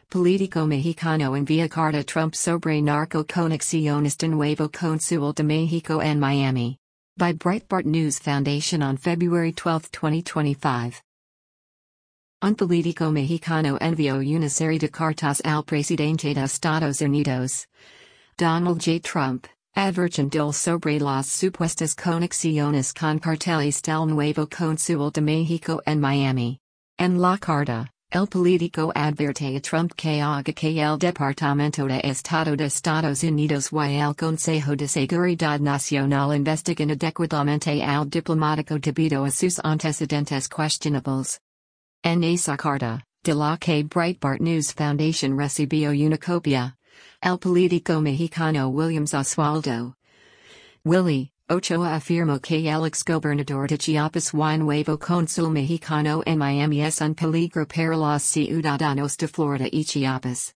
Político Mexicano envía carta Trump sobre narco conexionista nuevo consul de Mexico en Miami. By Breitbart News Foundation on February 12, 2025. Un político mexicano envió una serie de cartas al presidente de Estados Unidos, Donald J. Trump, advirtiendo sobre las supuestas conexiones con carteles del nuevo consul de México en Miami. En la carta, el político advierte a Trump que haga que el Departamento de Estado de Estados Unidos y el Consejo de Seguridad Nacional investiguen adecuadamente al diplomático debido a sus antecedentes questionables. En esa carta, de la que Breitbart News Foundation recibió una copia, el político mexicano Williams Oswaldo Willy Ochoa afirmó que el exgobernador de Chiapas y nuevo cónsul mexicano en Miami es un peligro para los ciudadanos de Florida y Chiapas.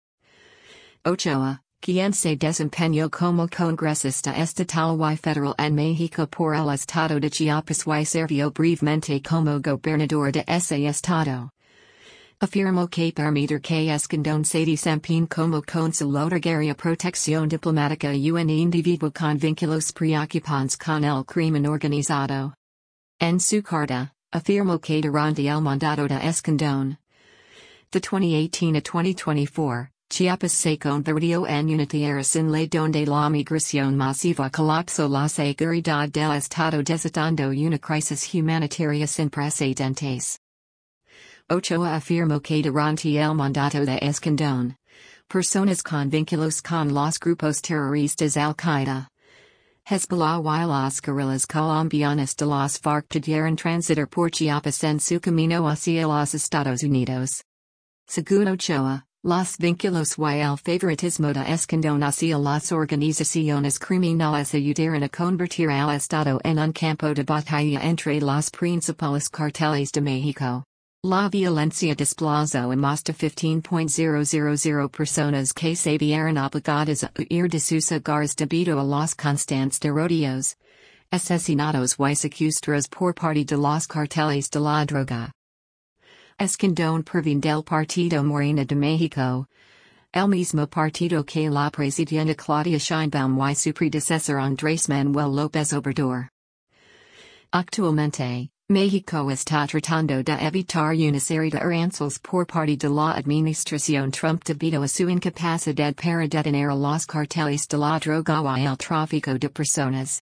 Ochoa, quien se desempeñó como congresista estatal y federal en México por el estado de Chiapas y sirvió brevemente como gobernador de ese estado, afirmó que permitir que Escandón se desempeñe como cónsul otorgaría protección diplomática a un individuo con vínculos preocupantes con el crimen organizado. En su carta, afirmó que durante el mandato de Escandón, de 2018 a 2024, Chiapas se convirtió en una tierra sin ley donde la migración masiva colapsó la seguridad del estado desatando una crisis humanitaria sin precedentes. Ochoa afirmó que durante el mandato de Escandón, personas con vínculos con los grupos terroristas Al-Qaeda, Hezbollah y las guerrillas colombianas de las FARC pudieron transitar por Chiapas en su camino hacia los Estados Unidos. Según Ochoa, los vínculos y el favoritismo de Escandón hacia las organizaciones criminales ayudaron a convertir al Estado en un campo de batalla entre los principales carteles de México. La violencia desplazó a más de 15,000 personas que se vieron obligadas a huir de sus hogares debido a los constantes tiroteos, asesinatos y secuestros por parte de los carteles de la droga. Escandón proviene del Partido Morena de México, el mismo partido que la presidenta Claudia Sheinbaum y su predecesor Andrés Manuel López Obrador. Actualmente, México está tratando de evitar una serie de aranceles por parte de la administración Trump debido a su incapacidad para detener a los carteles de la droga y el tráfico de personas.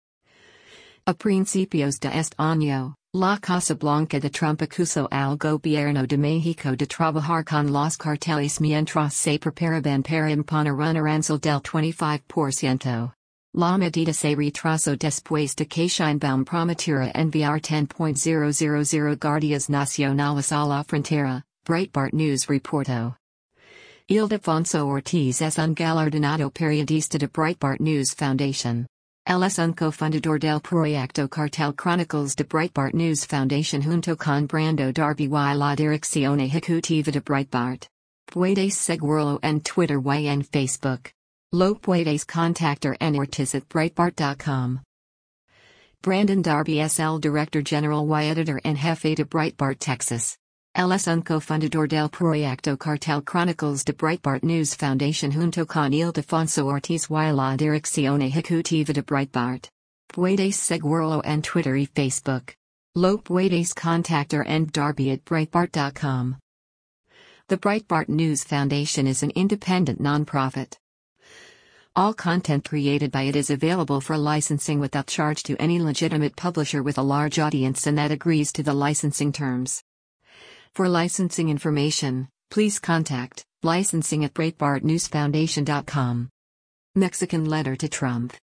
A principios de este año, la Casa Blanca de Trump acusó al gobierno de México de trabajar con los carteles mientras se preparaban para imponer un arancel del 25%. La medida se retrasó después de que Sheinbaum prometiera enviar 10,000 guardias nacionales a la frontera, Breitbart News reportó. Ildefonso Ortiz es un galardonado periodista de Breitbart News Foundation. Él es un cofundador del proyecto Cartel Chronicles de Breitbart News Foundation junto con Brando Darby y la dirección ejecutiva de Breitbart. Puedes seguirlo en Twitter y en Facebook. Lo puedes contactar en ortiz@breitbart.com. Brandon Darby es el director general y editor en jefe de Breitbart Texas. Él es un cofundador del proyecto Cartel Chronicles de Breitbart News Foundation junto con Ildefonso Ortiz y la dirección ejecutiva de Breitbart. Puedes seguirlo en Twitter y Facebook. Lo puedes contactar en darby@breitbart.com. The Breitbart News Foundation is an independent nonprofit. All content created by it is available for licensing without charge to any legitimate publisher with a large audience and that agrees to the licensing terms. For licensing information, please contact licensing@breitbartnewsfoundation.com. Mexican letter to Trump.